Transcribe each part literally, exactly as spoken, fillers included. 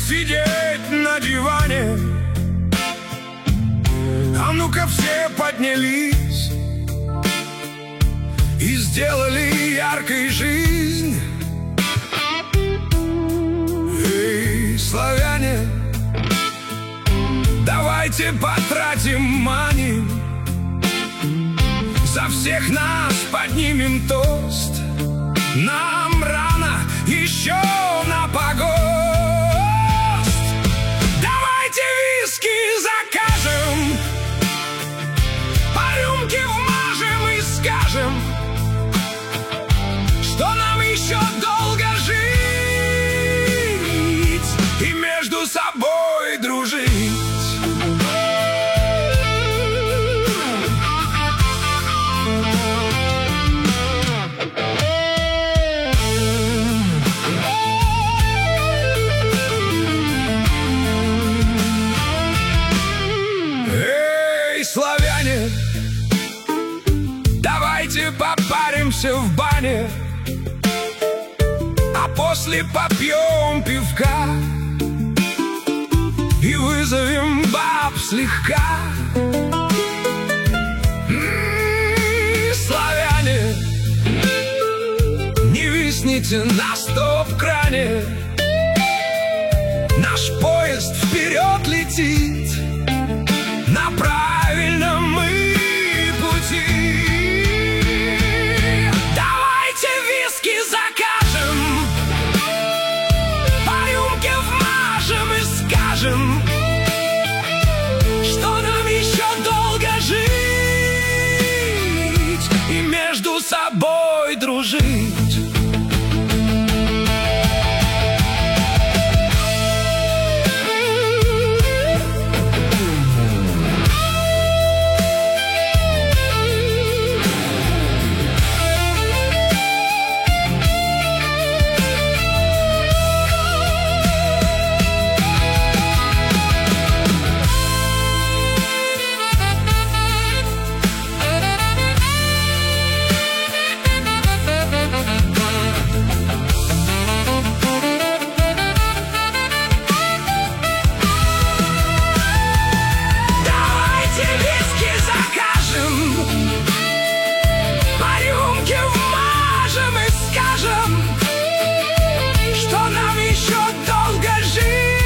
сидеть на диване. А ну-ка все поднялись и сделали яркой жизнь. Эй, славяне, давайте потратим мани, за всех нас поднимем тост. Нам рано еще на погост. Давайте виски закажем, по рюмке вмажем и скажем, что нам еще долго жить и между собой дружить. Славяне, давайте попаримся в бане, а после попьем пивка и вызовем баб слегка. М-м-м, славяне, не висните на стоп-кране, наш поезд вперед летит на правильном мы пути. Давайте виски закажем, по рюмке вмажем и скажем, что нам еще долго жить и между собой дружить.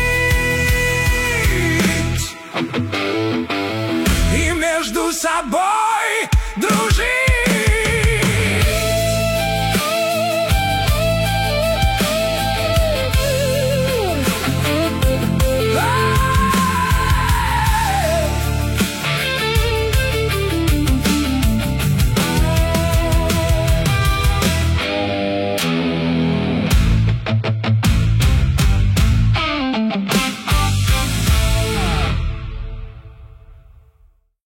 Между собой